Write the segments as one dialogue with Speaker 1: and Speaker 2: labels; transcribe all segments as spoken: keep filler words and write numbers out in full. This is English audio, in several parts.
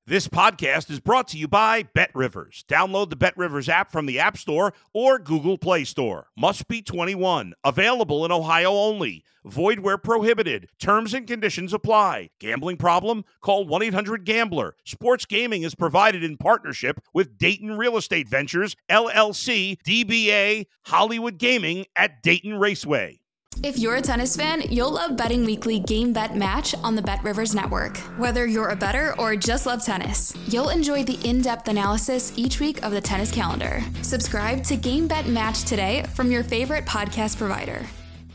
Speaker 1: This podcast is brought to you by BetRivers. Download the BetRivers app from the App Store or Google Play Store. Must be twenty-one. Available in Ohio only. Void where prohibited. Terms and conditions apply. Gambling problem? Call one eight hundred gambler. Sports gaming is provided in partnership with Dayton Real Estate Ventures, L L C, D B A, Hollywood Gaming at Dayton Raceway.
Speaker 2: If you're a tennis fan, you'll love Betting Weekly Game Bet Match on the BetRivers Network. Whether you're a bettor or just love tennis, you'll enjoy the in-depth analysis each week of the tennis calendar. Subscribe to Game Bet Match today from your favorite podcast provider.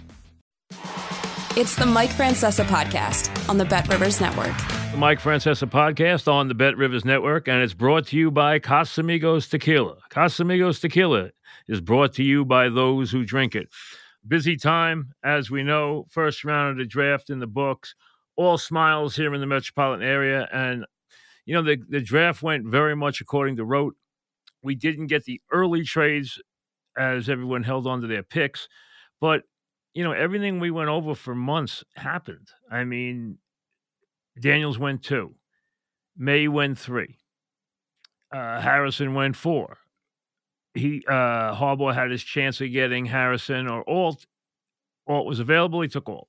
Speaker 2: It's the Mike Francesa Podcast on the BetRivers Network.
Speaker 3: The Mike Francesa Podcast on the BetRivers Network, and it's brought to you by Casamigos Tequila. Casamigos Tequila is brought to you by those who drink it. Busy time, as we know, first round of the draft in the books, all smiles here in the metropolitan area. And, you know, the, the draft went very much according to rote. We didn't get the early trades as everyone held on to their picks. But, you know, everything we went over for months happened. I mean, Daniels went two. May went three. Uh, Harrison went four. He uh, Harbaugh had his chance of getting Harrison or Alt. Alt was available. He took Alt.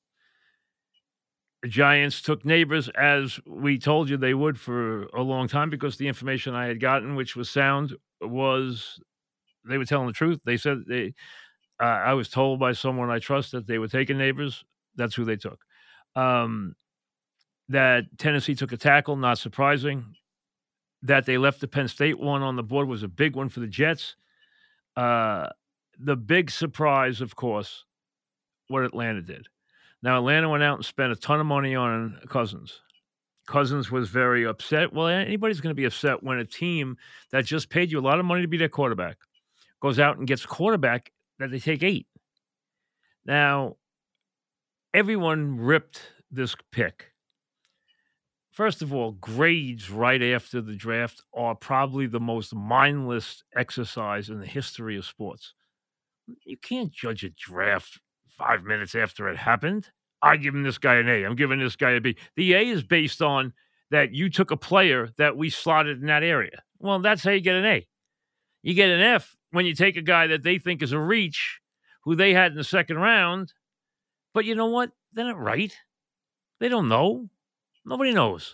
Speaker 3: The Giants took Neighbors, as we told you they would for a long time, because the information I had gotten, which was sound, was they were telling the truth. They said they. Uh, I was told by someone I trust that they were taking Neighbors. That's who they took. Um, that Tennessee took a tackle, not surprising. That they left the Penn State one on the board was a big one for the Jets. Uh, the big surprise, of course, what Atlanta did. Now, Atlanta went out and spent a ton of money on Cousins. Cousins was very upset. Well, anybody's going to be upset when a team that just paid you a lot of money to be their quarterback goes out and gets a quarterback that they take eight. Now, everyone ripped this pick. First of all, grades right after the draft are probably the most mindless exercise in the history of sports. You can't judge a draft five minutes after it happened. I'm giving this guy an A. I'm giving this guy a B. The A is based on that you took a player that we slotted in that area. Well, that's how you get an A. You get an F when you take a guy that they think is a reach, who they had in the second round. But you know what? They're not right. They don't know. Nobody knows.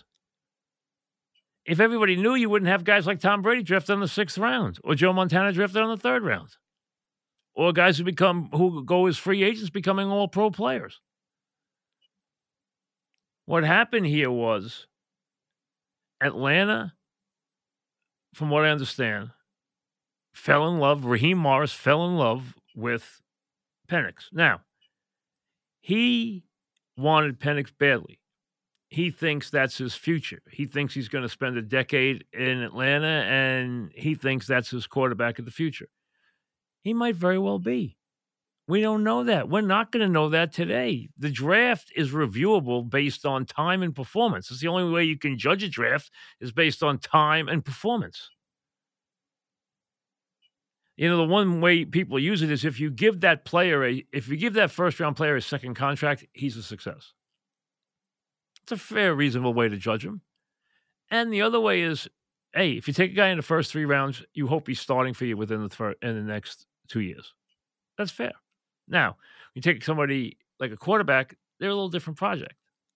Speaker 3: If everybody knew, you wouldn't have guys like Tom Brady drafted in the sixth round, or Joe Montana drafted on the third round, or guys who become who go as free agents becoming all pro players. What happened here was Atlanta, from what I understand, fell in love. Raheem Morris fell in love with Penix. Now, he wanted Penix badly. He thinks that's his future. He thinks he's going to spend a decade in Atlanta, and he thinks that's his quarterback of the future. He might very well be. We don't know that. We're not going to know that today. The draft is reviewable based on time and performance. It's the only way you can judge a draft is based on time and performance. You know, the one way people use it is if you give that player a, if you give that first round player a second contract, he's a success. It's a fair, reasonable way to judge him. And the other way is, hey, if you take a guy in the first three rounds, you hope he's starting for you within the thir- in the next two years. That's fair. Now, you take somebody like a quarterback, they're a little different project.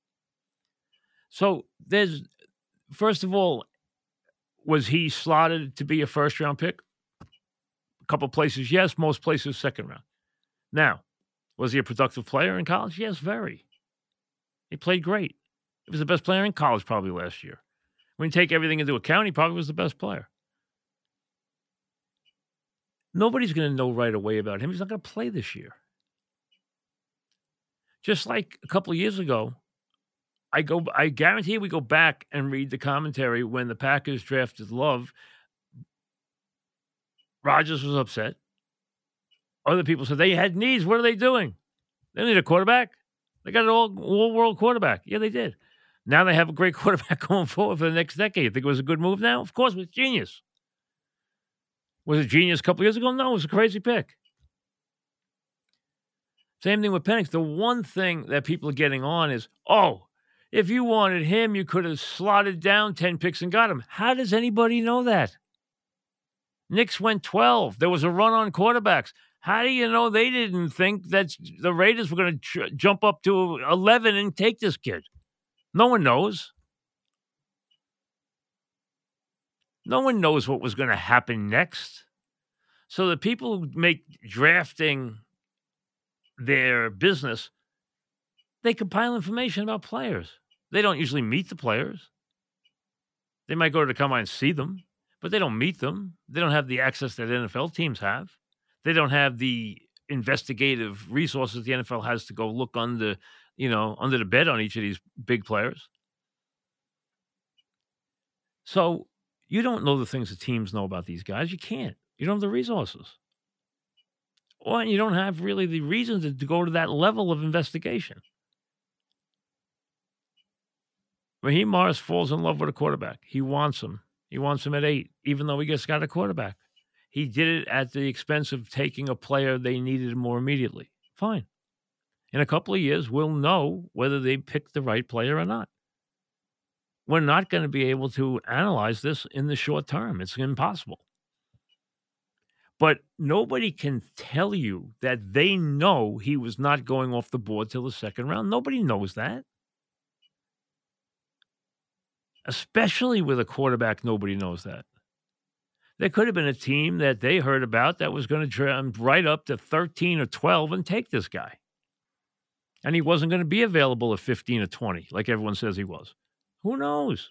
Speaker 3: So there's, first of all, was he slotted to be a first-round pick? A couple places, yes. Most places, second round. Now, was he a productive player in college? Yes, very. He played great. He was the best player in college probably last year. When you take everything into account, he probably was the best player. Nobody's going to know right away about him. He's not going to play this year. Just like a couple of years ago, I go. I guarantee we go back and read the commentary when the Packers drafted Love. Rodgers was upset. Other people said they had needs. What are they doing? They need a quarterback. They got an all, all-world quarterback. Yeah, they did. Now they have a great quarterback going forward for the next decade. You think it was a good move now? Of course, it was genius. Was it genius a couple years ago? No, it was a crazy pick. Same thing with Penix. The one thing that people are getting on is, oh, If you wanted him, you could have slotted down ten picks and got him. How does anybody know that? Knicks went twelve. There was a run on quarterbacks. How do you know they didn't think that the Raiders were going to tr- jump up to eleven and take this kid? No one knows. No one knows what was going to happen next. So the people who make drafting their business, they compile information about players. They don't usually meet the players. They might go to the combine and see them, but they don't meet them. They don't have the access that N F L teams have. They don't have the investigative resources the N F L has to go look under, you know, under the bed on each of these big players. So you don't know the things the teams know about these guys. You can't. You don't have the resources. Or you don't have really the reason to, to go to that level of investigation. Raheem Morris falls in love with a quarterback. He wants him. He wants him at eight, even though he just got a quarterback. He did it at the expense of taking a player they needed more immediately. Fine. In a couple of years, we'll know whether they picked the right player or not. We're not going to be able to analyze this in the short term. It's impossible. But nobody can tell you that they know he was not going off the board till the second round. Nobody knows that. Especially with a quarterback, nobody knows that. There could have been a team that they heard about that was going to jump right up to thirteen or twelve and take this guy. And he wasn't going to be available at fifteen or twenty, like everyone says he was. Who knows?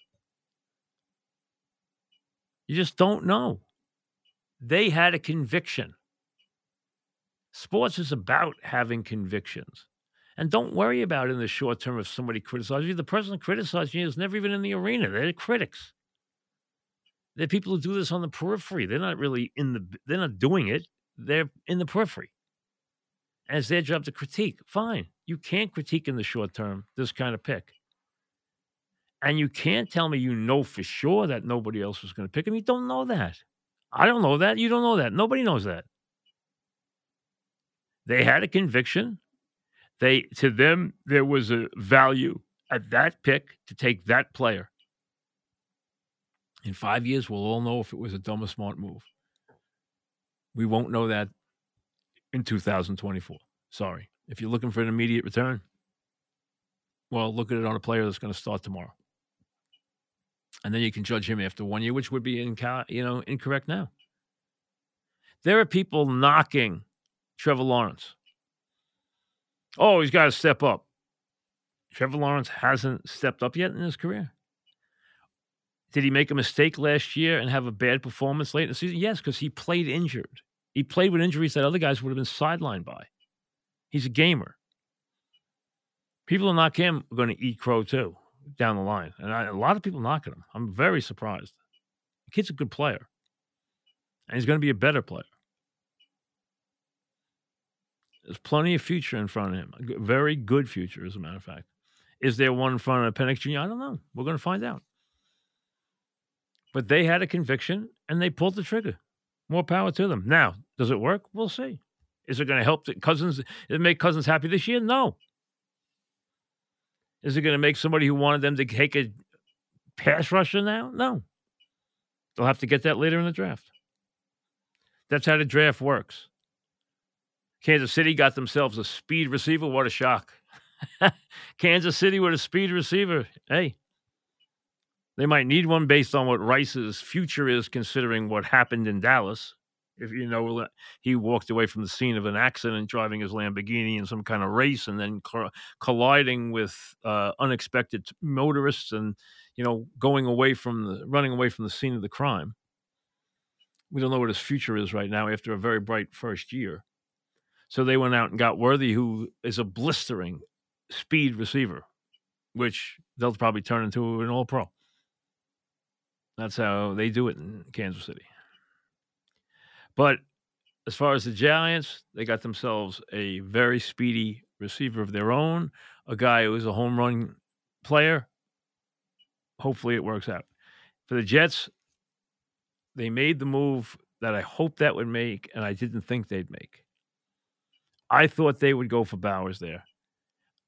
Speaker 3: You just don't know. They had a conviction. Sports is about having convictions. And don't worry about it in the short term if somebody criticizes you. The person criticizing you is never even in the arena. They're critics. They're people who do this on the periphery. They're not really in the, they're not doing it. They're in the periphery. And it's their job to critique. Fine. You can't critique in the short term this kind of pick. And you can't tell me you know for sure that nobody else was going to pick him. You don't know that. I don't know that. You don't know that. Nobody knows that. They had a conviction. They, to them, there was a value at that pick to take that player. In five years, we'll all know if it was a dumb or smart move. We won't know that in two thousand twenty-four. Sorry. If you're looking for an immediate return, well, look at it on a player that's going to start tomorrow. And then you can judge him after one year, which would be inca- you know, incorrect now. There are people knocking Trevor Lawrence. Oh, he's got to step up. Trevor Lawrence hasn't stepped up yet in his career. Did he make a mistake last year and have a bad performance late in the season? Yes, because he played injured. He played with injuries that other guys would have been sidelined by. He's a gamer. People who knock him are going to eat crow too down the line. And I, a lot of people knocking him. I'm very surprised. The kid's a good player. And he's going to be a better player. There's plenty of future in front of him. A very good future, as a matter of fact. Is there one in front of Penix Junior? I don't know. We're going to find out. But they had a conviction, and they pulled the trigger. More power to them. Now, does it work? We'll see. Is it going to help the Cousins? Does it make Cousins happy this year? No. Is it going to make somebody who wanted them to take a pass rusher now? No. They'll have to get that later in the draft. That's how the draft works. Kansas City got themselves a speed receiver. What a shock. Kansas City with a speed receiver. Hey, they might need one based on what Rice's future is, considering what happened in Dallas. If you know, he walked away from the scene of an accident driving his Lamborghini in some kind of race and then colliding with uh, unexpected motorists and, you know, going away from the, running away from the scene of the crime. We don't know what his future is right now after a very bright first year. So they went out and got Worthy, who is a blistering speed receiver, which they'll probably turn into an all-pro. That's how they do it in Kansas City. But as far as the Giants, they got themselves a very speedy receiver of their own, a guy who is a home run player. Hopefully it works out. For the Jets, they made the move that I hoped that would make, and I didn't think they'd make. I thought they would go for Bowers there.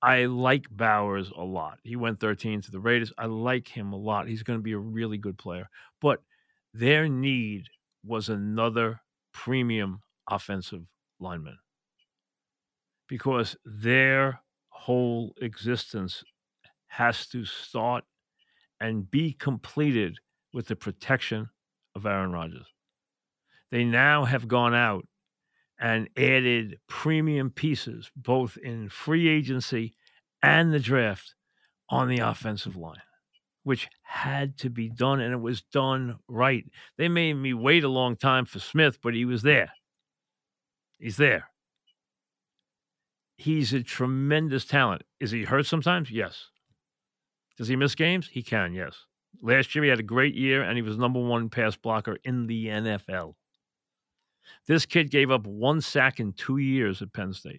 Speaker 3: I like Bowers a lot. He went thirteen to the Raiders. I like him a lot. He's going to be a really good player. But their need was another premium offensive lineman because their whole existence has to start and be completed with the protection of Aaron Rodgers. They now have gone out and added premium pieces, both in free agency and the draft, on the offensive line, which had to be done, and it was done right. They made me wait a long time for Smith, but he was there. He's there. He's a tremendous talent. Is he hurt sometimes? Yes. Does he miss games? He can, yes. Last year he had a great year, and he was number one pass blocker in the N F L. This kid gave up one sack in two years at Penn State.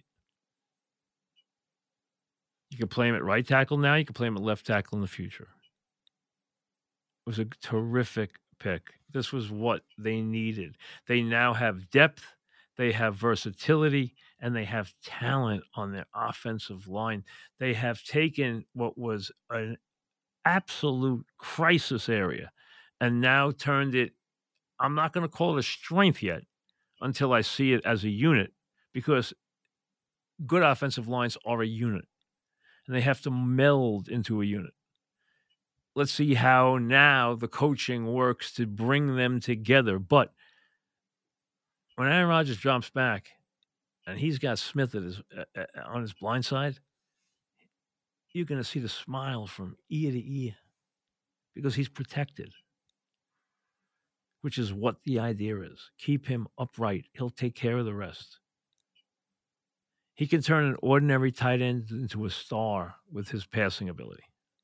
Speaker 3: You can play him at right tackle now. You can play him at left tackle in the future. It was a terrific pick. This was what they needed. They now have depth, they have versatility, and they have talent on their offensive line. They have taken what was an absolute crisis area and now turned it, I'm not going to call it a strength yet, until I see it as a unit, because good offensive lines are a unit, and they have to meld into a unit. Let's see how now the coaching works to bring them together. But when Aaron Rodgers drops back, and he's got Smith at his, uh, on his blind side, you're going to see the smile from ear to ear because he's protected, which is what the idea is. Keep him upright. He'll take care of the rest. He can turn an ordinary tight end into a star with his passing ability.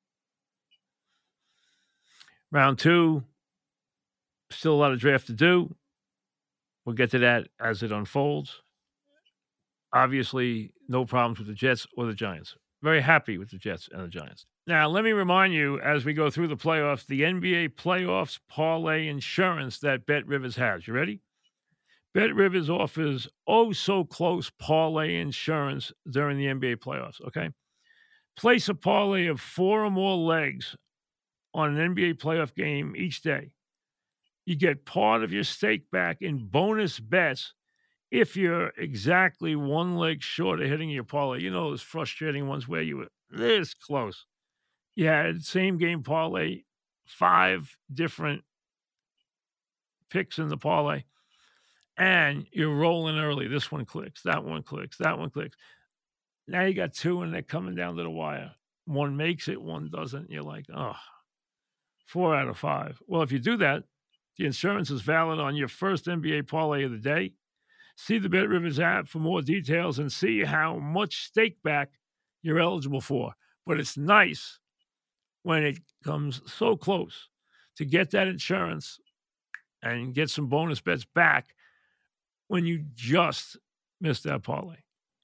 Speaker 3: Round two, still a lot of draft to do. We'll get to that as it unfolds. Obviously, no problems with the Jets or the Giants. Very happy with the Jets and the Giants. Now, let me remind you, as we go through the playoffs, the N B A playoffs parlay insurance that BetRivers has. You ready? BetRivers offers oh-so-close parlay insurance during the N B A playoffs, okay? Place a parlay of four or more legs on an N B A playoff game each day. You get part of your stake back in bonus bets if you're exactly one leg short of hitting your parlay. You know those frustrating ones where you were this close. You had same game parlay, five different picks in the parlay, and you're rolling early. This one clicks, that one clicks, that one clicks. Now you got two, and they're coming down to the wire. One makes it, one doesn't. You're like, oh, four out of five. Well, if you do that, the insurance is valid on your first N B A parlay of the day. See the BetRivers app for more details and see how much stake back you're eligible for. But it's nice when it comes so close to get that insurance and get some bonus bets back when you just missed that parlay.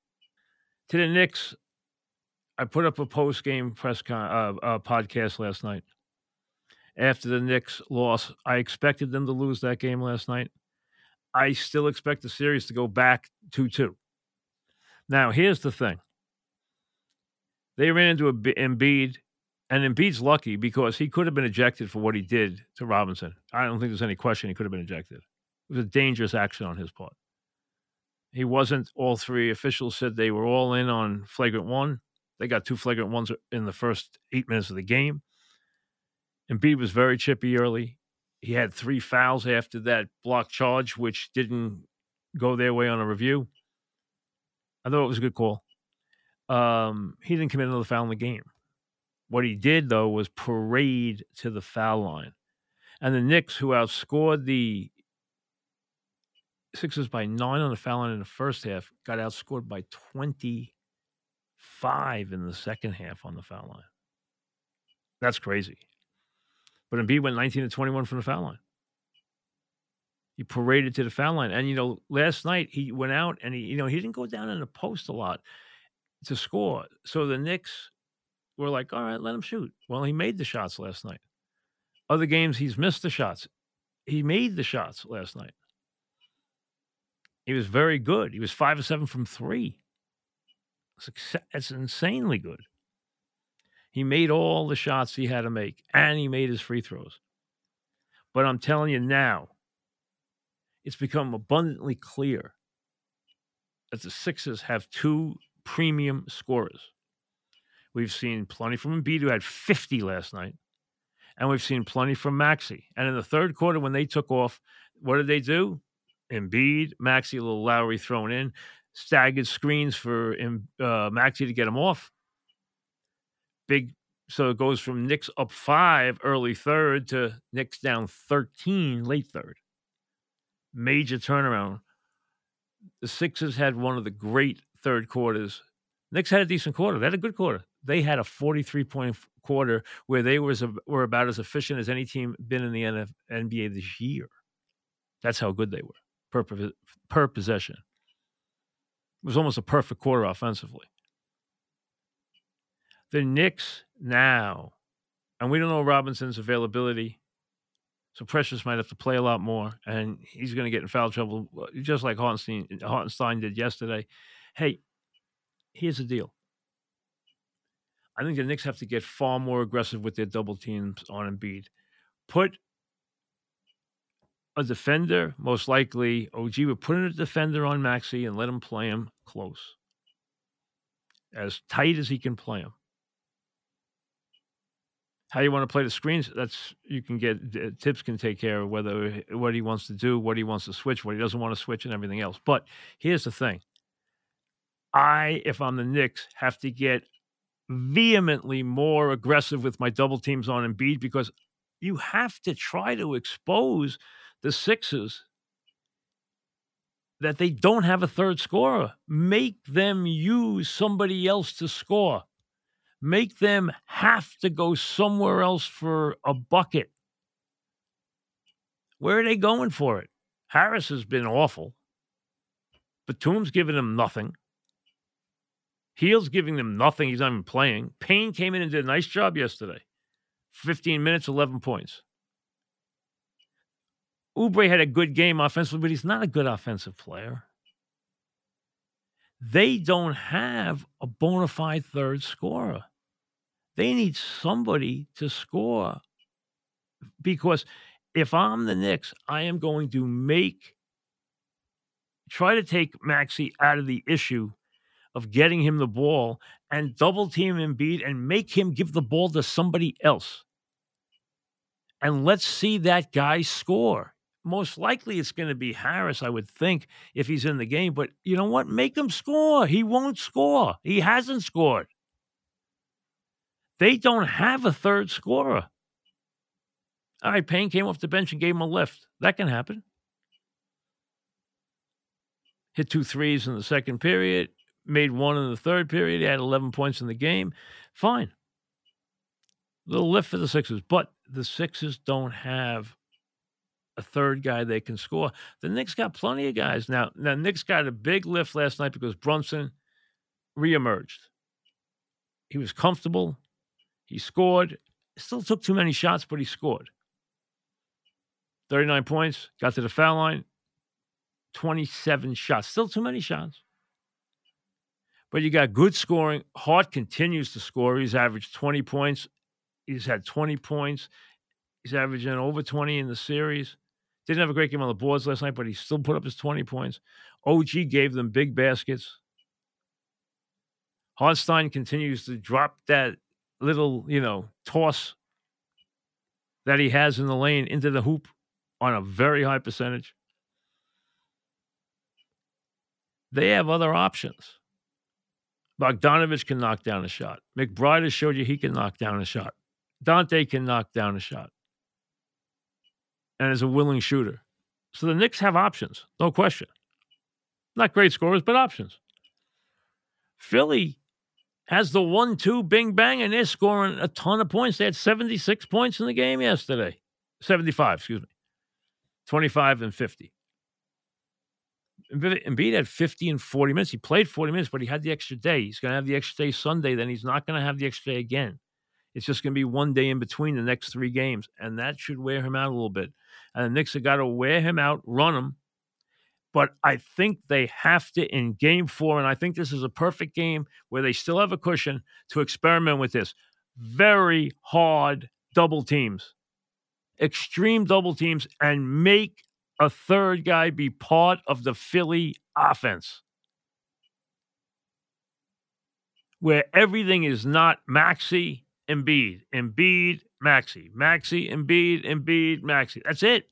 Speaker 3: To the Knicks, I put up a post-game press con- uh, uh, podcast last night. After the Knicks loss, I expected them to lose that game last night. I still expect the series to go back two two. Now, here's the thing. They ran into a B- Embiid, and Embiid's lucky because he could have been ejected for what he did to Robinson. I don't think there's any question he could have been ejected. It was a dangerous action on his part. He wasn't. All three officials said they were all in on flagrant one. They got two flagrant ones in the first eight minutes of the game. Embiid was very chippy early. He had three fouls after that block charge, which didn't go their way on a review. I thought it was a good call. Um, he didn't commit another foul in the game. What he did, though, was parade to the foul line. And the Knicks, who outscored the Sixers by nine on the foul line in the first half, got outscored by twenty-five in the second half on the foul line. That's crazy. But Embiid went nineteen to twenty-one from the foul line. He paraded to the foul line. And, you know, last night he went out and, he, you know, he didn't go down in the post a lot to score. So the Knicks were like, all right, let him shoot. Well, he made the shots last night. Other games, he's missed the shots. He made the shots last night. He was very good. He was five of seven from three. It's insanely good. He made all the shots he had to make, and he made his free throws. But I'm telling you now, it's become abundantly clear that the Sixers have two premium scorers. We've seen plenty from Embiid, who had fifty last night, and we've seen plenty from Maxey. And in the third quarter, when they took off, what did they do? Embiid, Maxey, a little Lowry thrown in, staggered screens for uh, Maxey to get him off. Big, so it goes from Knicks up five early third to Knicks down thirteen late third. Major turnaround. The Sixers had one of the great third quarters. Knicks had a decent quarter. They had a good quarter. They had a forty-three point quarter where they was a, were about as efficient as any team been in the N B A this year. That's how good they were per, per possession. It was almost a perfect quarter offensively. The Knicks now, and we don't know Robinson's availability, so Precious might have to play a lot more, and he's going to get in foul trouble, just like Hartenstein, Hartenstein did yesterday. Hey, here's the deal. I think the Knicks have to get far more aggressive with their double teams on Embiid. Put a defender, most likely O G would put in a defender on Maxey and let him play him close, as tight as he can play him. How you want to play the screens, that's you can get, Tips can take care of whether what he wants to do, what he wants to switch, what he doesn't want to switch, and everything else. But here's the thing. I, if I'm the Knicks, have to get vehemently more aggressive with my double teams on Embiid because you have to try to expose the Sixers that they don't have a third scorer. Make them use somebody else to score. Make them have to go somewhere else for a bucket. Where are they going for it? Harris has been awful. Batum's giving them nothing. Heald's giving them nothing. He's not even playing. Payne came in and did a nice job yesterday. fifteen minutes, eleven points. Oubre had a good game offensively, but he's not a good offensive player. They don't have a bona fide third scorer. They need somebody to score because if I'm the Knicks, I am going to make, try to take Maxey out of the issue of getting him the ball and double team Embiid and make him give the ball to somebody else. And let's see that guy score. Most likely it's going to be Harris, I would think, if he's in the game. But you know what? Make him score. He won't score. He hasn't scored. They don't have a third scorer. All right, Payne came off the bench and gave him a lift. That can happen. Hit two threes in the second period. Made one in the third period. He had eleven points in the game. Fine. Little lift for the Sixers. But the Sixers don't have a third guy they can score. The Knicks got plenty of guys. Now, now Knicks got a big lift last night because Brunson reemerged. He was comfortable. He scored. Still took too many shots, but he scored. thirty-nine points. Got to the foul line. twenty-seven shots. Still too many shots. But you got good scoring. Hart continues to score. He's averaged twenty points. He's had twenty points. He's averaging over twenty in the series. Didn't have a great game on the boards last night, but he still put up his twenty points. O G gave them big baskets. Hartenstein continues to drop that little, you know, toss that he has in the lane into the hoop on a very high percentage. They have other options. Bogdanovich can knock down a shot. McBride has showed you he can knock down a shot. Dante can knock down a shot. And is a willing shooter. So the Knicks have options, no question. Not great scorers, but options. Philly has the one two bing bang, and they're scoring a ton of points. They had seventy-six points in the game yesterday. seventy-five, excuse me. twenty-five and fifty. Embiid had fifty and forty minutes. He played forty minutes, but he had the extra day. He's going to have the extra day Sunday. Then he's not going to have the extra day again. It's just going to be one day in between the next three games, and that should wear him out a little bit. And the Knicks have got to wear him out, run him. But I think they have to in game four, and I think this is a perfect game where they still have a cushion to experiment with this. Very hard double teams, extreme double teams, and make a third guy be part of the Philly offense, where everything is not Maxey, Embiid, Embiid, Maxey, Maxey, Embiid, Embiid, Maxey. That's it.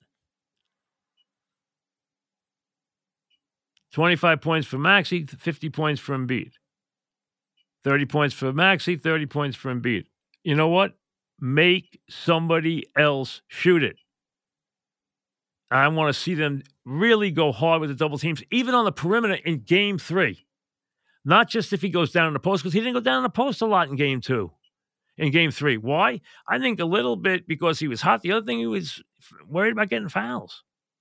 Speaker 3: twenty-five points for Maxey, fifty points for Embiid. thirty points for Maxey, thirty points for Embiid. You know what? Make somebody else shoot it. I want to see them really go hard with the double teams, even on the perimeter in game three. Not just if he goes down in the post, because he didn't go down in the post a lot in game two, in game three. Why? I think a little bit because he was hot. The other thing, he was worried about getting fouls.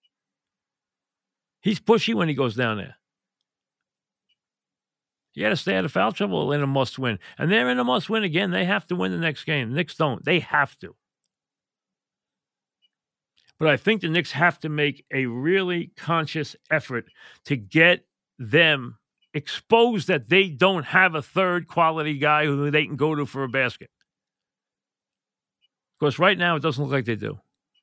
Speaker 3: He's pushy when he goes down there. You got to stay out of foul trouble in a must-win. And they're in a must-win again. They have to win the next game. The Knicks don't. They have to. But I think the Knicks have to make a really conscious effort to get them exposed that they don't have a third quality guy who they can go to for a basket. Because right now it doesn't look like they do.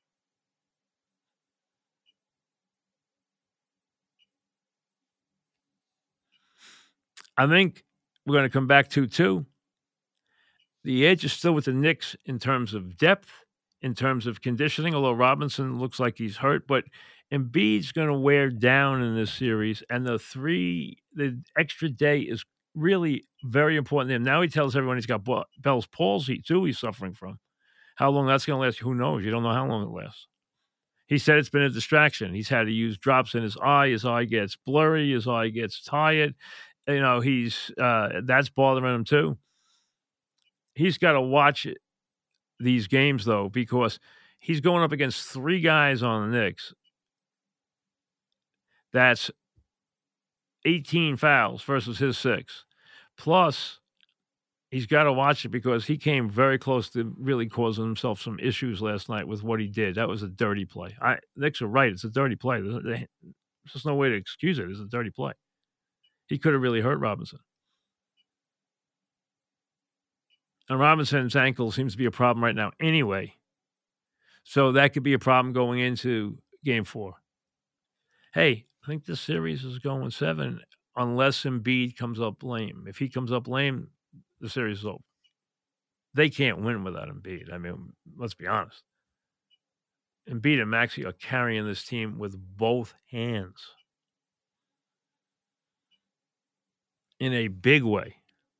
Speaker 3: I think we're going to come back to two. The edge is still with the Knicks in terms of depth, in terms of conditioning, although Robinson looks like he's hurt. But Embiid's going to wear down in this series, and the three, the extra day is really very important to him. Now he tells everyone he's got Bell's palsy, too, he's suffering from. How long that's going to last, who knows? You don't know how long it lasts. He said it's been a distraction. He's had to use drops in his eye. His eye gets blurry. His eye gets tired. You know, he's uh, that's bothering him too. He's got to watch it, these games, though, because he's going up against three guys on the Knicks. That's eighteen fouls versus his six. Plus, he's got to watch it because he came very close to really causing himself some issues last night with what he did. That was a dirty play. I, Knicks are right. It's a dirty play. There's, there's just no way to excuse it. It's a dirty play. He could have really hurt Robinson. And Robinson's ankle seems to be a problem right now anyway. So that could be a problem going into game four. Hey, I think this series is going seven unless Embiid comes up lame. If he comes up lame, the series is over. They can't win without Embiid. I mean, let's be honest. Embiid and Maxey are carrying this team with both hands. In a big way.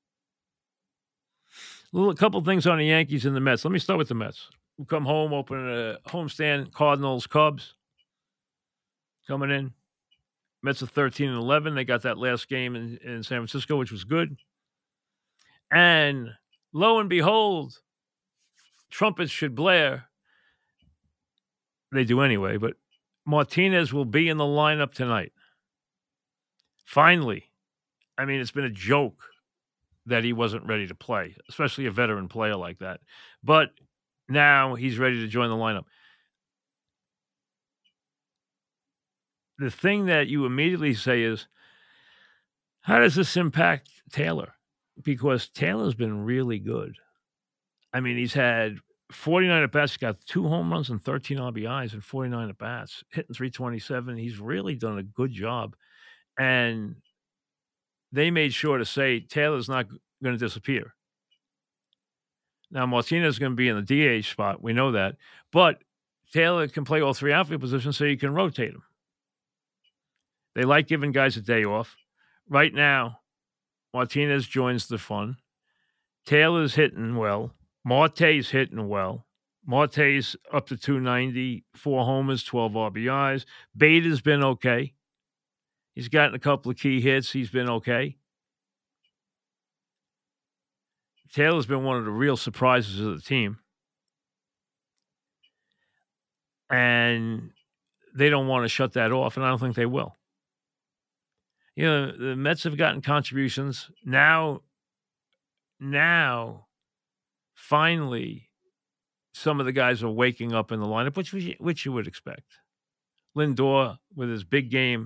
Speaker 3: A, little, a couple things on the Yankees and the Mets. Let me start with the Mets. We'll come home, open a homestand, Cardinals, Cubs coming in. Mets are thirteen and eleven. They got that last game in, in San Francisco, which was good. And lo and behold, trumpets should blare. They do anyway, but Martinez will be in the lineup tonight. Finally. I mean, it's been a joke that he wasn't ready to play, especially a veteran player like that. But now he's ready to join the lineup. The thing that you immediately say is, how does this impact Taylor? Because Taylor's been really good. I mean, he's had forty-nine at-bats. He's got two home runs and thirteen R B Is and forty-nine at-bats, hitting three twenty-seven. He's really done a good job. And they made sure to say Taylor's not going to disappear. Now, Martinez is going to be in the D H spot. We know that. But Taylor can play all three outfield positions so you can rotate him. They like giving guys a day off. Right now, Martinez joins the fun. Taylor's hitting well. Marte's hitting well. Marte's up to two ninety, four homers, twelve R B Is. Bader's been okay. He's gotten a couple of key hits. He's been okay. Taylor's been one of the real surprises of the team. And they don't want to shut that off, and I don't think they will. You know, the Mets have gotten contributions. Now, now, finally, some of the guys are waking up in the lineup, which which you would expect. Lindor with his big game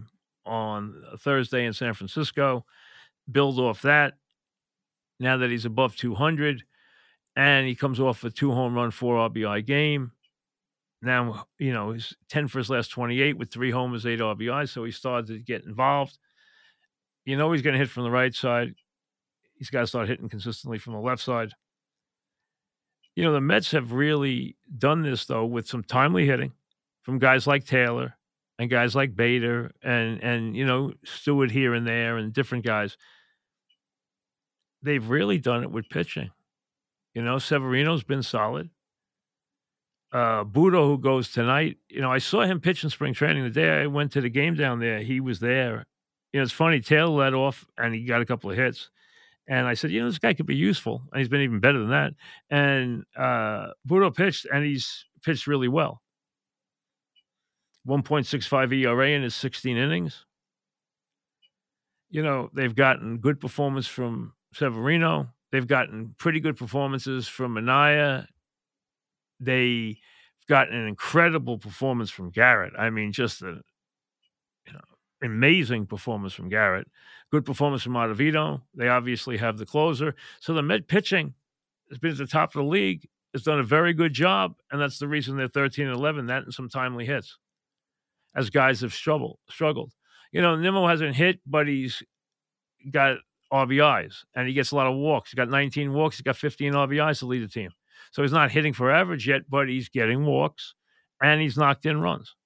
Speaker 3: on Thursday in San Francisco. Build off that. Now that he's above two hundred, and he comes off a two home run, four R B I game. Now, you know, he's ten for his last twenty-eight with three homers, eight R B Is, so he started to get involved. You know he's going to hit from the right side. He's got to start hitting consistently from the left side. You know, the Mets have really done this, though, with some timely hitting from guys like Taylor and guys like Bader and, and you know, Stewart here and there and different guys. They've really done it with pitching. You know, Severino's been solid. Uh, Budo, who goes tonight, you know, I saw him pitch in spring training. The day I went to the game down there, he was there. You know, it's funny, Taylor led off, and he got a couple of hits. And I said, you know, this guy could be useful. And he's been even better than that. And uh, Budo pitched, and he's pitched really well. one point six five E R A in his sixteen innings. You know, they've gotten good performance from Severino. They've gotten pretty good performances from Anaya. They've gotten an incredible performance from Garrett. I mean, just a you know amazing performance from Garrett. Good performance from Ottavino. They obviously have the closer. So the Met pitching has been at the top of the league, has done a very good job, and that's the reason they're thirteen and eleven, that and some timely hits, as guys have struggled. struggled. You know, Nimmo hasn't hit, but he's got R B Is, and he gets a lot of walks. He's got nineteen walks. He's got fifteen R B Is to lead the team. So he's not hitting for average yet, but he's getting walks, and he's knocked in runs.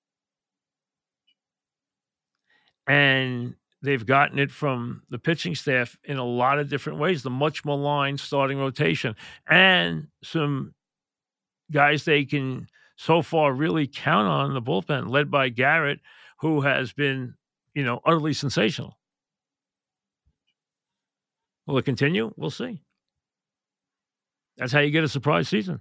Speaker 3: And they've gotten it from the pitching staff in a lot of different ways. The much maligned starting rotation and some guys they can so far really count on in the bullpen, led by Garrett, who has been, you know, utterly sensational. Will it continue? We'll see. That's how you get a surprise season.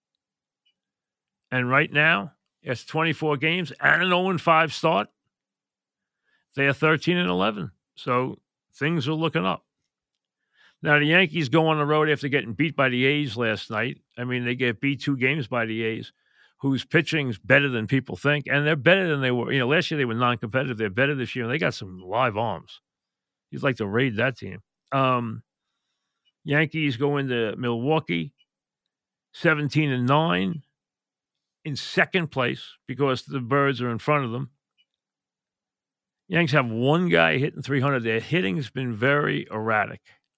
Speaker 3: And right now, it's twenty-four games and an oh and five start. They are thirteen and eleven. So things are looking up. Now, the Yankees go on the road after getting beat by the A's last night. I mean, they get beat two games by the A's, whose pitching's better than people think. And they're better than they were. You know, last year they were non-competitive. They're better this year. And they got some live arms. You'd like to raid that team. Um, Yankees go into Milwaukee, seventeen and nine, in second place because the Birds are in front of them. Yanks have one guy hitting three hundred. Their hitting's been very erratic.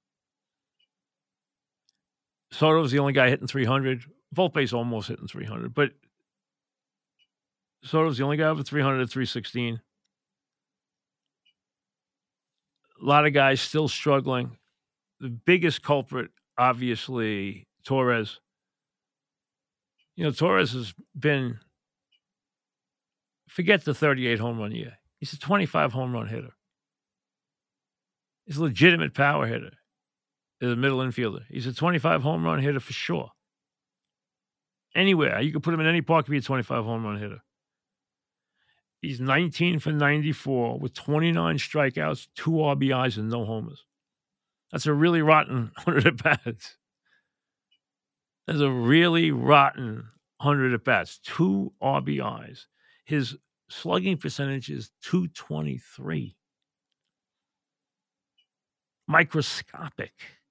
Speaker 3: Soto's the only guy hitting three hundred. Volpe's almost hitting three hundred, but Soto's the only guy over three hundred at three sixteen. A lot of guys still struggling. The biggest culprit, obviously, Torres. You know, Torres has been, forget the thirty-eight home run year. He's a twenty-five home run hitter. He's a legitimate power hitter. He's a middle infielder. He's a twenty-five home run hitter for sure. Anywhere. You could put him in any park, he'd be a twenty-five home run hitter. He's nineteen for ninety-four with twenty-nine strikeouts, two R B Is, and no homers. That's a really rotten one hundred at-bats. That's a really rotten one hundred at-bats. Two R B Is. His slugging percentage is two twenty-three. Microscopic.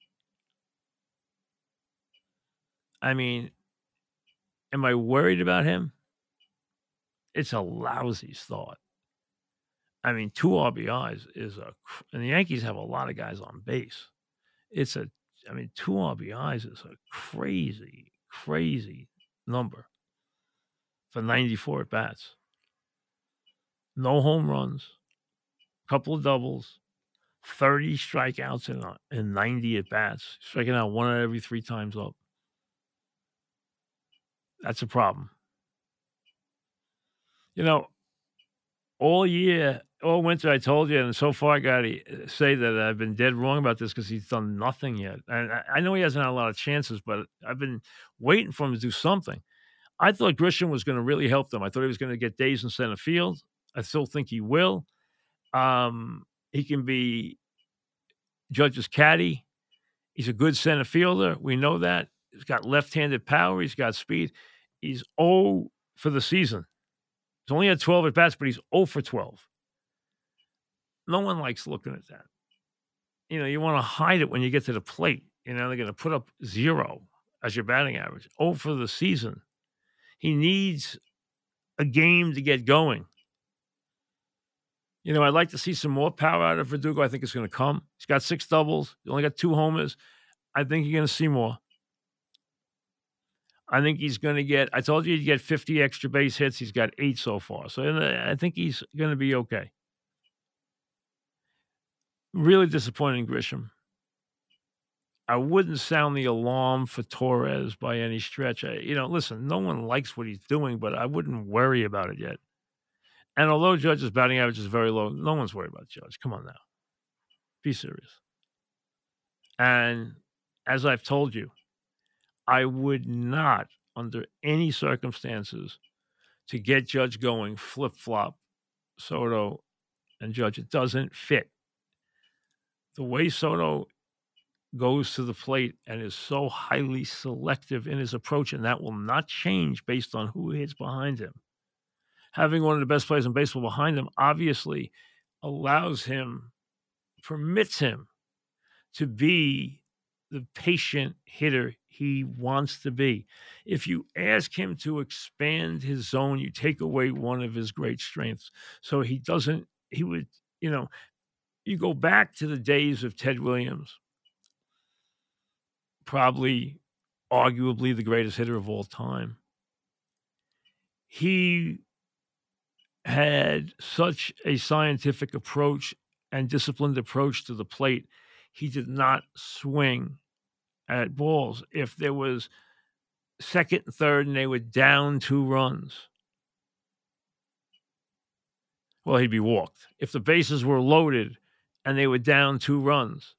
Speaker 3: I mean, am I worried about him? It's a lousy start. I mean, two R B Is is a, and the Yankees have a lot of guys on base. It's a, I mean, two R B Is is a crazy, crazy number for ninety-four at bats. No home runs, couple of doubles, thirty strikeouts in, in ninety at bats, striking out one out every three times up. That's a problem. You know, all year, all winter, I told you, and so far I got to say that I've been dead wrong about this because he's done nothing yet. And I, I know he hasn't had a lot of chances, but I've been waiting for him to do something. I thought Grisham was going to really help them. I thought he was going to get days in center field. I still think he will. Um, he can be Judge's caddy. He's a good center fielder. We know that. He's got left-handed power. He's got speed. He's oh for the season. He's only had twelve at-bats, but he's oh for twelve. No one likes looking at that. You know, you want to hide it when you get to the plate. You know, they're going to put up zero as your batting average. Oh, for the season. He needs a game to get going. You know, I'd like to see some more power out of Verdugo. I think it's going to come. He's got six doubles. He only got two homers. I think you're going to see more. I think he's going to get, I told you he'd get fifty extra base hits. He's got eight so far. So I think he's going to be okay. Really disappointing, Grisham. I wouldn't sound the alarm for Torres by any stretch. I, you know, listen, no one likes what he's doing, but I wouldn't worry about it yet. And although Judge's batting average is very low, no one's worried about Judge. Come on now. Be serious. And as I've told you, I would not, under any circumstances, to get Judge going, flip-flop Soto and Judge. It doesn't fit. The way Soto goes to the plate and is so highly selective in his approach, and that will not change based on who hits behind him. Having one of the best players in baseball behind him obviously allows him, permits him to be the patient hitter he wants to be. If you ask him to expand his zone, you take away one of his great strengths. So he doesn't, he would, you know, you go back to the days of Ted Williams, probably arguably the greatest hitter of all time. He had such a scientific approach and disciplined approach to the plate. He did not swing at balls. If there was second and third and they were down two runs, well, he'd be walked. If the bases were loaded and they were down two runs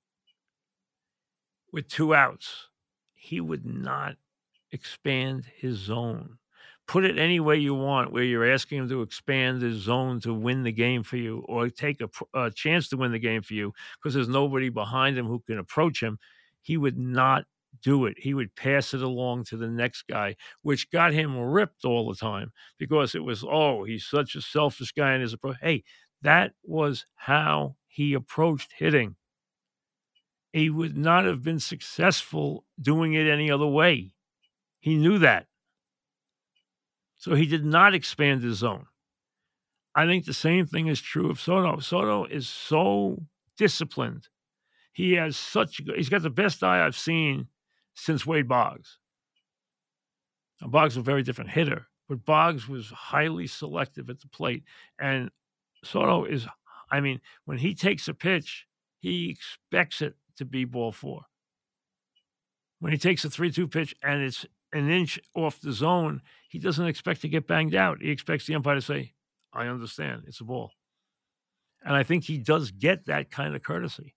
Speaker 3: with two outs, he would not expand his zone. Put it any way you want, where you're asking him to expand his zone to win the game for you or take a, a chance to win the game for you because there's nobody behind him who can approach him. He would not do it. He would pass it along to the next guy, which got him ripped all the time because it was, oh, he's such a selfish guy in his approach. Hey, that was how he approached hitting. He would not have been successful doing it any other way. He knew that. So he did not expand his zone. I think the same thing is true of Soto. Soto is so disciplined. He has such, he's got the best eye I've seen since Wade Boggs. Now, Boggs was a very different hitter, but Boggs was highly selective at the plate. And Soto is, I mean, when he takes a pitch, he expects it to be ball four. When he takes a three two pitch and it's an inch off the zone, he doesn't expect to get banged out. He expects the umpire to say, I understand, it's a ball. And I think he does get that kind of courtesy.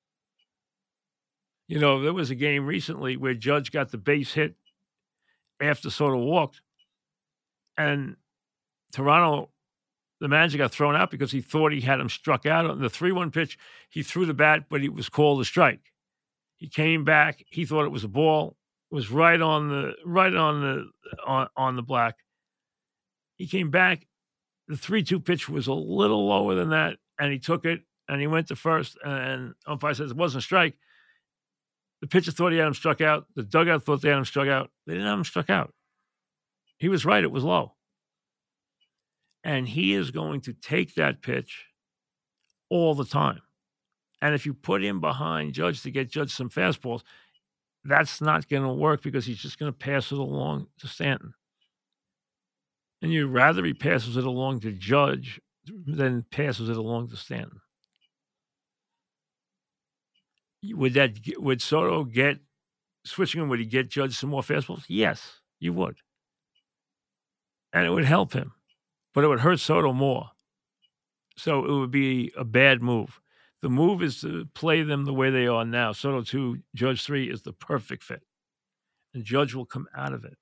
Speaker 3: You know, there was a game recently where Judge got the base hit after Soto walked, and Toronto, the manager, got thrown out because he thought he had him struck out. On the three one pitch, he threw the bat, but it was called a strike. He came back. He thought it was a ball. It was right on the right on the on, on the black. He came back. The three two pitch was a little lower than that, and he took it, and he went to first, and umpire says it wasn't a strike. The pitcher thought he had him struck out. The dugout thought they had him struck out. They didn't have him struck out. He was right. It was low. And he is going to take that pitch all the time. And if you put him behind Judge to get Judge some fastballs, that's not going to work because he's just going to pass it along to Stanton. And you'd rather he passes it along to Judge than passes it along to Stanton. Would that would Soto get switching him? Would he get Judge some more fastballs? Yes, you would, and it would help him, but it would hurt Soto more. So it would be a bad move. The move is to play them the way they are now. Soto two, Judge three is the perfect fit, and Judge will come out of it.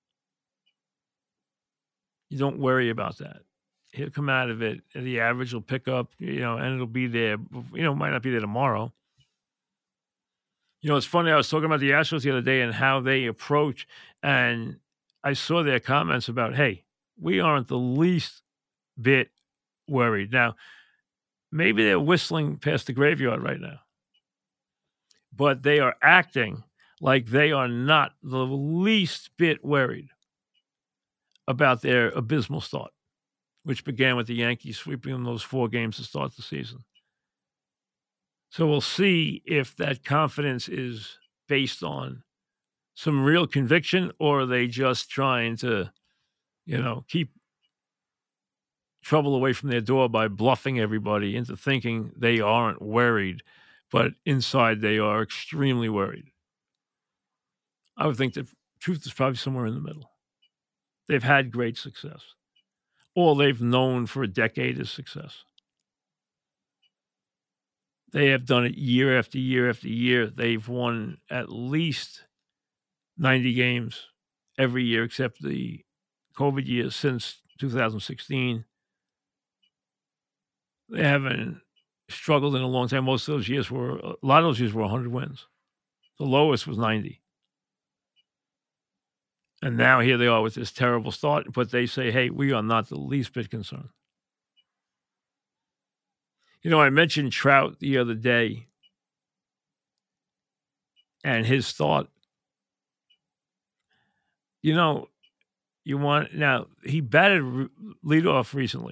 Speaker 3: You don't worry about that. He'll come out of it, and the average will pick up, you know, and it'll be there. You know, it might not be there tomorrow. You know, it's funny. I was talking about the Astros the other day and how they approach, and I saw their comments about, hey, we aren't the least bit worried. Now, maybe they're whistling past the graveyard right now, but they are acting like they are not the least bit worried about their abysmal start, which began with the Yankees sweeping them those four games to start the season. So we'll see if that confidence is based on some real conviction, or are they just trying to, you know, keep trouble away from their door by bluffing everybody into thinking they aren't worried, but inside they are extremely worried. I would think the truth is probably somewhere in the middle. They've had great success. All they've known for a decade is success. They have done it year after year after year. They've won at least ninety games every year except the COVID years since two thousand sixteen. They haven't struggled in a long time. Most of those years were, a lot of those years were one hundred wins. The lowest was ninety. And now here they are with this terrible start, but they say, hey, we are not the least bit concerned. You know, I mentioned Trout the other day and his thought. You know, you want, now, he batted leadoff recently.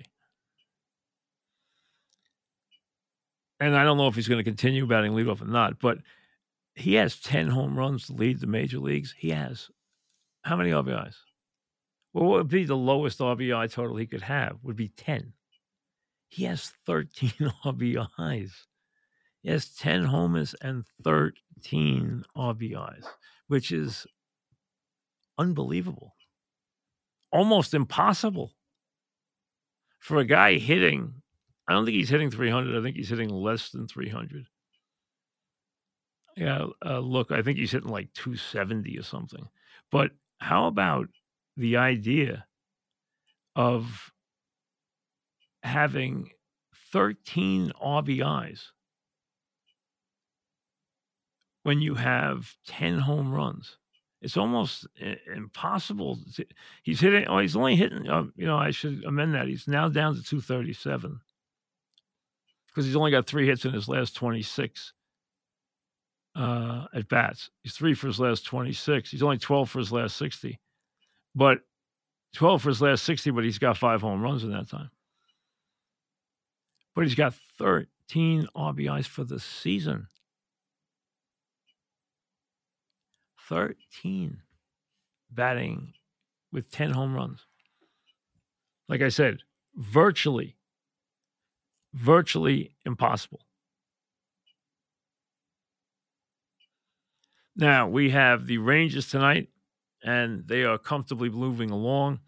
Speaker 3: And I don't know if he's going to continue batting leadoff or not, but he has ten home runs to lead the major leagues. He has how many R B Is? Well, what would be the lowest R B I total he could have? Would be ten. He has thirteen R B Is. He has ten homers and thirteen R B Is, which is unbelievable. Almost impossible for a guy hitting. I don't think he's hitting three hundred. I think he's hitting less than three hundred. Yeah, uh, look, I think he's hitting like two seventy or something. But how about the idea of having thirteen R B Is when you have ten home runs? It's almost impossible. To, he's hitting, oh, he's only hitting, uh, you know, I should amend that. He's now down to two thirty-seven because he's only got three hits in his last twenty-six uh, at bats. He's three for his last twenty-six. He's only twelve for his last sixty. But twelve for his last sixty, but he's got five home runs in that time. But he's got thirteen R B Is for the season. thirteen batting with ten home runs. Like I said, virtually, virtually impossible. Now, we have the Rangers tonight, and they are comfortably moving along.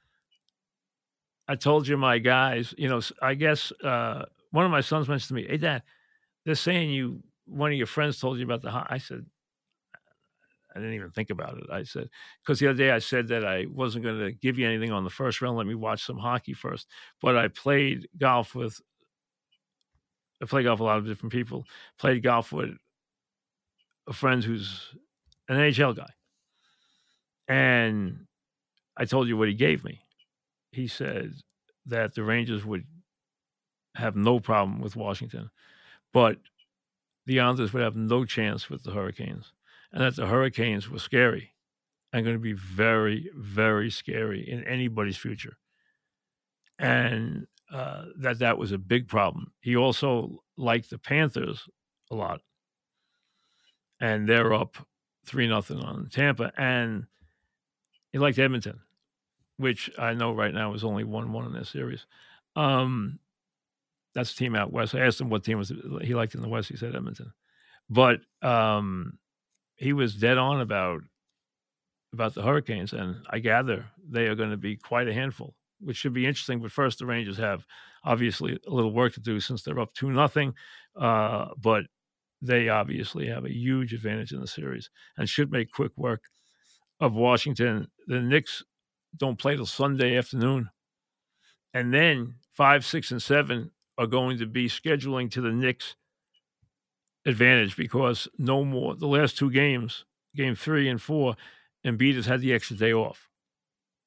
Speaker 3: I told you my guys, you know, I guess uh, one of my sons mentioned to me, hey, Dad, they're saying you, one of your friends told you about the, I said, I didn't even think about it. I said, because the other day I said that I wasn't going to give you anything on the first round. Let me watch some hockey first. But I played golf with, I played golf with a lot of different people. Played golf with a friend who's an N H L guy. And I told you what he gave me. He said that the Rangers would have no problem with Washington, but the Islanders would have no chance with the Hurricanes, and that the Hurricanes were scary and going to be very, very scary in anybody's future, and uh, that that was a big problem. He also liked the Panthers a lot, and they're up three nothing on Tampa, and he liked Edmonton, which I know right now is only one one in their series. Um, that's the team out west. I asked him what team was he liked in the West. He said Edmonton. But um, he was dead on about about the Hurricanes, and I gather they are going to be quite a handful, which should be interesting. But first, the Rangers have obviously a little work to do since they're up two nothing. Uh, but they obviously have a huge advantage in the series and should make quick work of Washington. The Knicks don't play till Sunday afternoon. And then five, six, and seven are going to be scheduling to the Knicks' advantage because no more, the last two games, game three and four, Embiid has had the extra day off.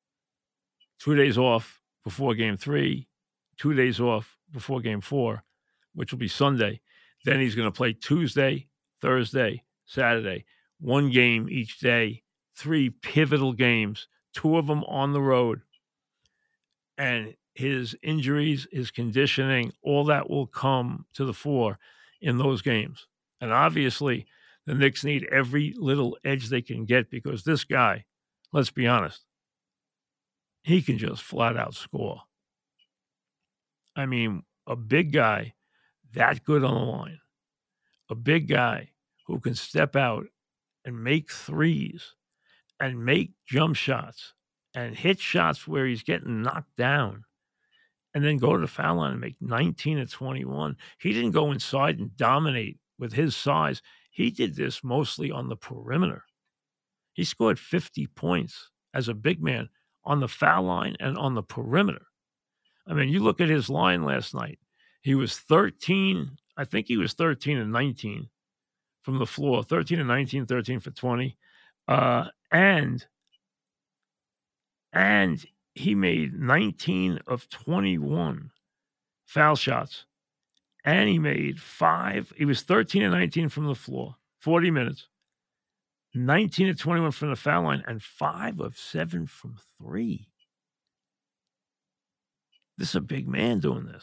Speaker 3: Two days off before game three, two days off before game four. which will be Sunday. Then he's going to play Tuesday, Thursday, Saturday, one game each day, three pivotal games, two of them on the road. And his injuries, his conditioning, all that will come to the fore in those games. And obviously, the Knicks need every little edge they can get because this guy, let's be honest, he can just flat out score. I mean, a big guy that good on the line, a big guy who can step out and make threes and make jump shots and hit shots where he's getting knocked down and then go to the foul line and make nineteen to twenty-one. He didn't go inside and dominate with his size. He did this mostly on the perimeter. He scored fifty points as a big man on the foul line and on the perimeter. I mean, you look at his line last night. He was thirteen, I think he was thirteen and nineteen from the floor, thirteen and nineteen, thirteen for twenty. Uh, and, and he made nineteen of twenty-one foul shots. And he made five. He was thirteen and nineteen from the floor, forty minutes, nineteen of twenty-one from the foul line, and five of seven from three. This is a big man doing this.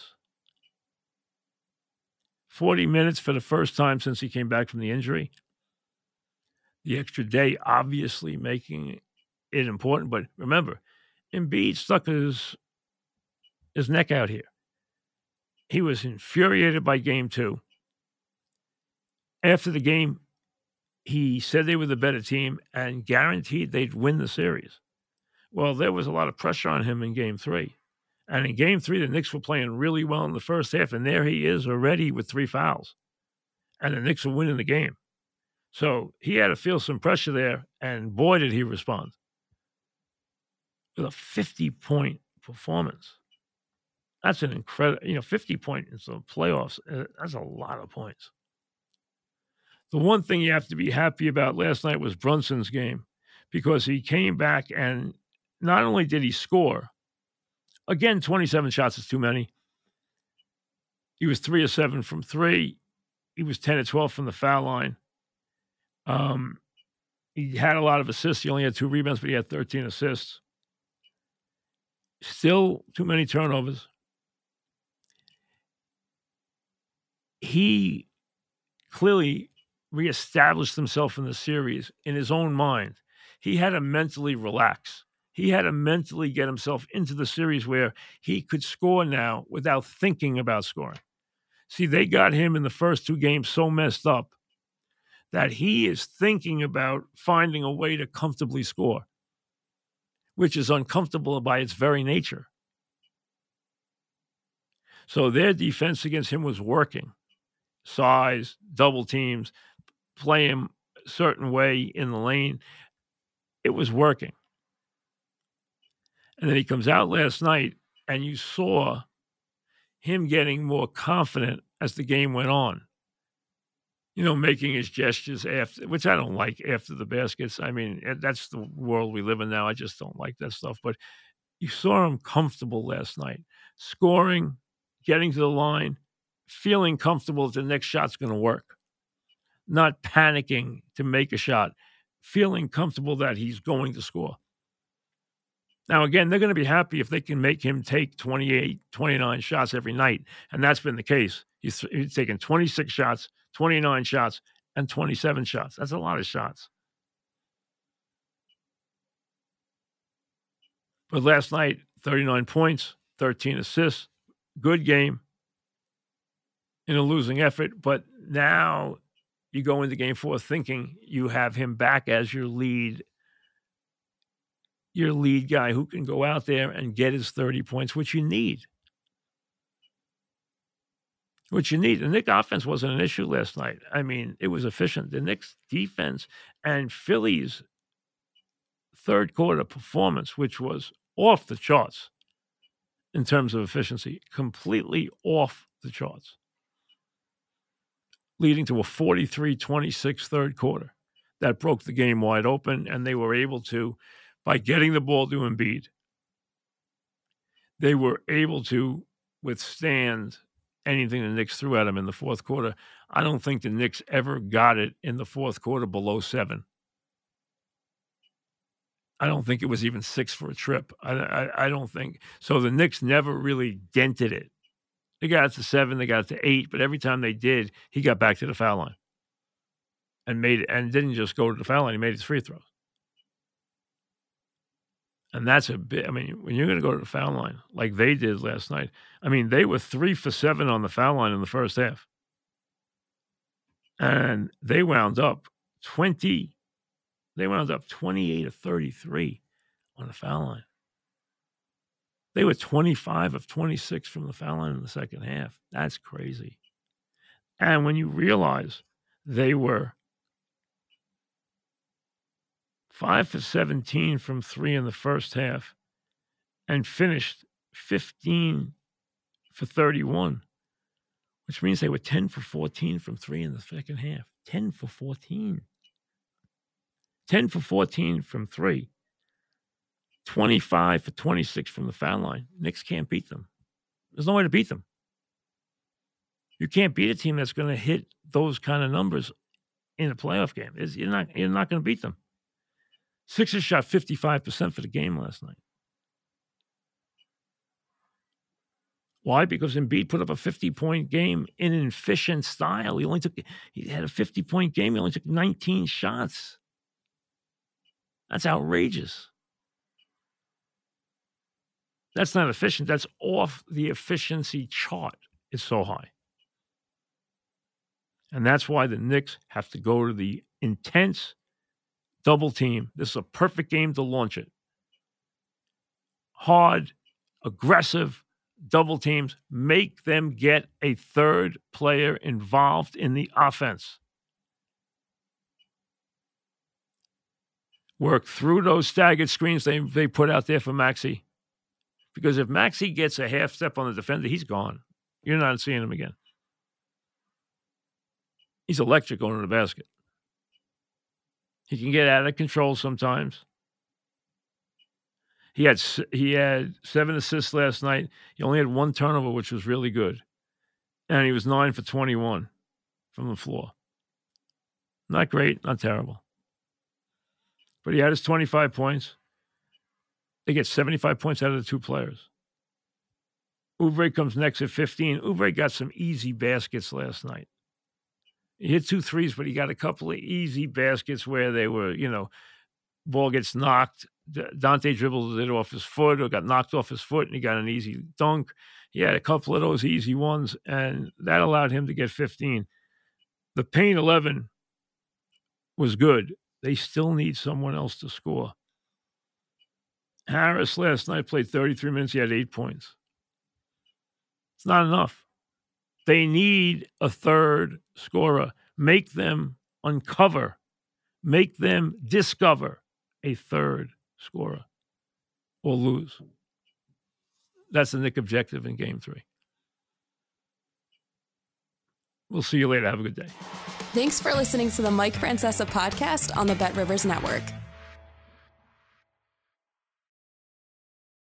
Speaker 3: forty minutes for the first time since he came back from the injury. The extra day obviously making it important. But remember, Embiid stuck his, his neck out here. He was infuriated by game two. After the game, he said they were the better team and guaranteed they'd win the series. Well, there was a lot of pressure on him in game three. And in game three, the Knicks were playing really well in the first half, and there he is already with three fouls. And the Knicks were winning the game. So he had to feel some pressure there, and boy, did he respond. With a fifty-point performance. That's an incredible, you know, fifty points in the playoffs. Uh, that's a lot of points. The one thing you have to be happy about last night was Brunson's game because he came back and not only did he score, again, twenty-seven shots is too many. He was three of seven from three. He was ten of twelve from the foul line. Um, he had a lot of assists. He only had two rebounds, but he had thirteen assists. Still too many turnovers. He clearly reestablished himself in the series in his own mind. He had to mentally relax. He had to mentally get himself into the series where he could score now without thinking about scoring. See, they got him in the first two games so messed up that he is thinking about finding a way to comfortably score, which is uncomfortable by its very nature. So their defense against him was working. Size, double teams, play him a certain way in the lane. It was working. And then he comes out last night, and you saw him getting more confident as the game went on. You know, making his gestures after, which I don't like after the baskets. I mean, that's the world we live in now. I just don't like that stuff. But you saw him comfortable last night, scoring, getting to the line, feeling comfortable that the next shot's going to work, not panicking to make a shot, feeling comfortable that he's going to score. Now, again, they're going to be happy if they can make him take twenty-eight, twenty-nine shots every night. And that's been the case. He's, he's taken twenty-six shots, twenty-nine shots, and twenty-seven shots. That's a lot of shots. But last night, thirty-nine points, thirteen assists, good game in a losing effort. But now you go into game four thinking you have him back as your lead your lead guy who can go out there and get his thirty points, which you need. Which you need. The Knicks offense wasn't an issue last night. I mean, it was efficient. The Knicks defense and Philly's third quarter performance, which was off the charts in terms of efficiency, completely off the charts, leading to a forty-three twenty-six third quarter that broke the game wide open, and they were able to, by getting the ball to Embiid, they were able to withstand anything the Knicks threw at him in the fourth quarter. I don't think the Knicks ever got it in the fourth quarter below seven. I don't think it was even six for a trip. I, I, I don't think. So the Knicks never really dented it. They got it to seven, they got it to eight, but every time they did, he got back to the foul line and made it, and didn't just go to the foul line, he made his free throws. And that's a bit, I mean, when you're going to go to the foul line like they did last night, I mean, they were three for seven on the foul line in the first half. And they wound up twenty, they wound up twenty-eight of thirty-three on the foul line. They were twenty-five of twenty-six from the foul line in the second half. That's crazy. And when you realize they were five for seventeen from three in the first half and finished fifteen for thirty-one, which means they were ten for fourteen from three in the second half. ten for fourteen. ten for fourteen from three. twenty-five for twenty-six from the foul line. Knicks can't beat them. There's no way to beat them. You can't beat a team that's going to hit those kind of numbers in a playoff game. It's, you're not, you're not going to beat them. Sixers shot fifty-five percent for the game last night. Why? Because Embiid put up a fifty-point game in an efficient style. He only took, he had a fifty-point game. He only took nineteen shots. That's outrageous. That's not efficient. That's off the efficiency chart. It's so high. And that's why the Knicks have to go to the intense double team. This is a perfect game to launch it. Hard, aggressive double teams. Make them get a third player involved in the offense. Work through those staggered screens they, they put out there for Maxey. Because if Maxey gets a half step on the defender, he's gone. You're not seeing him again. He's electric going to the basket. He can get out of control sometimes. He had he had seven assists last night. He only had one turnover, which was really good. And he was nine for twenty-one from the floor. Not great, not terrible. But he had his twenty-five points. They get seventy-five points out of the two players. Oubre comes next at fifteen. Oubre got some easy baskets last night. He hit two threes, but he got a couple of easy baskets where they were, you know, ball gets knocked. Dante dribbled it off his foot or got knocked off his foot, and he got an easy dunk. He had a couple of those easy ones, and that allowed him to get fifteen. The paint eleven was good. They still need someone else to score. Harris last night played thirty-three minutes. He had eight points. It's not enough. They need a third scorer. Make them uncover. Make them discover a third scorer or lose. That's the Knick objective in game three. We'll see you later. Have a good day.
Speaker 2: Thanks for listening to the Mike Francesa podcast on the Bet Rivers Network.